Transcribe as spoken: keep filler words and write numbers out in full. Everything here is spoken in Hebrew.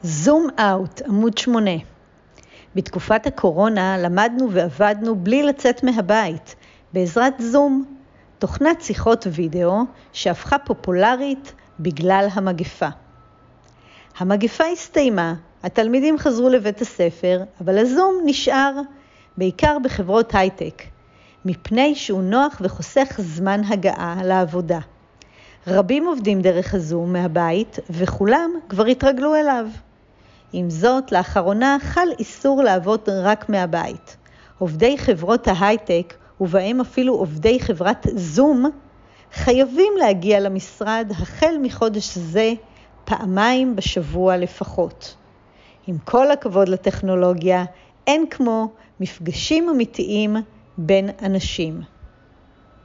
זום אאוט, עמוד שמונה. בתקופת הקורונה למדנו ועבדנו בלי לצאת מהבית, בעזרת זום, תוכנת שיחות וידאו שהפכה פופולרית בגלל המגפה. המגפה הסתיימה, התלמידים חזרו לבית הספר, אבל הזום נשאר, בעיקר בחברות הייטק, מפני שהוא נוח וחוסך זמן הגעה לעבודה. רבים עובדים דרך הזום מהבית, וכולם כבר התרגלו אליו. עם זאת, לאחרונה חל איסור לעבוד רק מהבית. עובדי חברות ההייטק, ובהם אפילו עובדי חברת זום, חייבים להגיע למשרד החל מחודש זה פעמיים בשבוע לפחות. עם כל הכבוד לטכנולוגיה, אין כמו מפגשים אמיתיים בין אנשים.